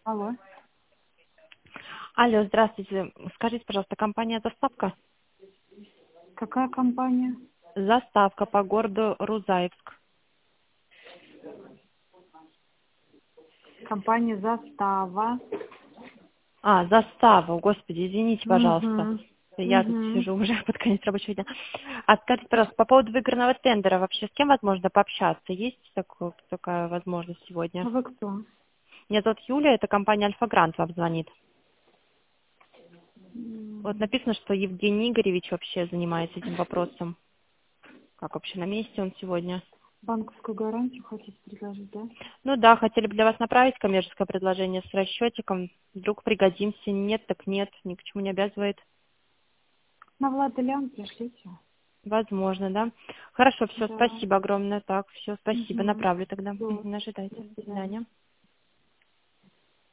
Алло. Алло, здравствуйте. Скажите, пожалуйста, компания «Доставка»? Какая компания? Заставка по городу Рузаевск. Компания «Застава». Застава. Господи, извините, пожалуйста. Угу. Я тут Угу. сижу уже под конец рабочего дня. Скажите, пожалуйста, по поводу выигранного тендера, вообще с кем возможно пообщаться? Есть такая возможность А сегодня? вы кто? Меня зовут Юлия, это компания «Альфа-Грант» вам звонит. Вот написано, что Евгений Игоревич вообще занимается этим вопросом. Как вообще, на месте он сегодня? Банковскую гарантию хотите предложить, да? Ну да, хотели бы для вас направить коммерческое предложение с расчетиком. Вдруг пригодимся. Нет, так нет. Ни к чему не обязывает. На Влада Лян пришлите. Возможно, да. Хорошо, все, Да. спасибо огромное. Так, все, спасибо. Угу. Направлю тогда. Все. Ожидайте. До До свидания. свидания.